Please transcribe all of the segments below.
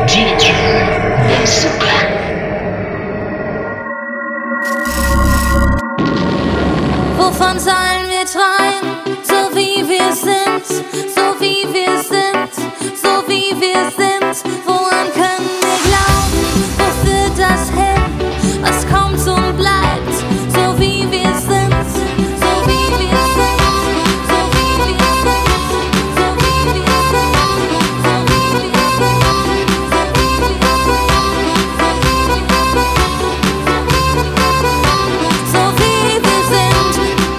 DJ Bazooka. Wovon sollen wir träumen, so wie wir sind, so wie wir sind, so wie wir sind? Woran können wir glauben, wo führt das hin? Was kommt und bleibt, so wie wir sind, so wie wir sind, so wie wir sind, so wie wir sind, so wie wir sind, so wie wir sind.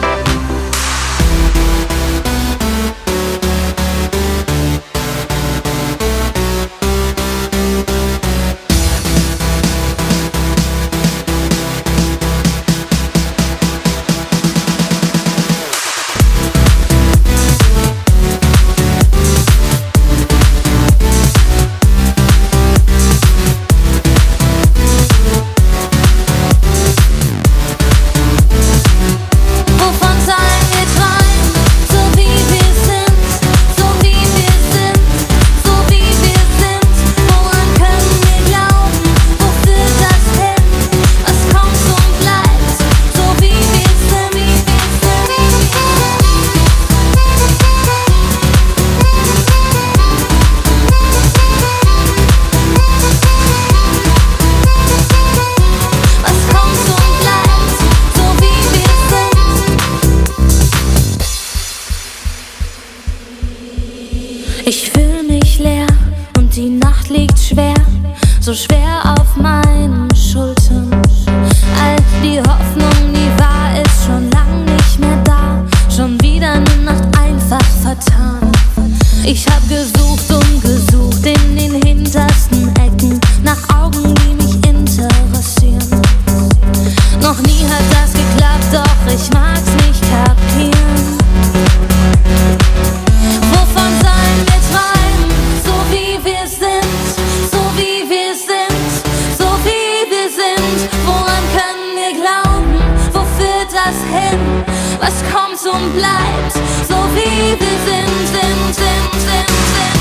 Wovon sollen wir träumen, so wie wir sind, so wie wir sind, so wie wir sind? Woran können wir glauben, wo führt das hin? Was kommt und bleibt, so wie wir sind, wie wir Was kommt und bleibt, so wie wir sind. Ich fühl mich leer und die Nacht liegt schwer, so schwer auf meinen Schultern. All die Hoffnung, die war, ist schon lang nicht mehr da. Schon wieder eine Nacht einfach vertan. Ich hab gesucht und gesucht in den hintersten Ecken nach Augen, die mich interessieren. Noch nie hat das geklappt, doch ich mag's nicht kapieren. Wovon sollen wir träumen, so wie wir sind, so wie wir sind, so wie wir sind? Woran können wir glauben, wo führt das hin? Was kommt und bleibt, so wie wir sind, sind, sind, sind, sind.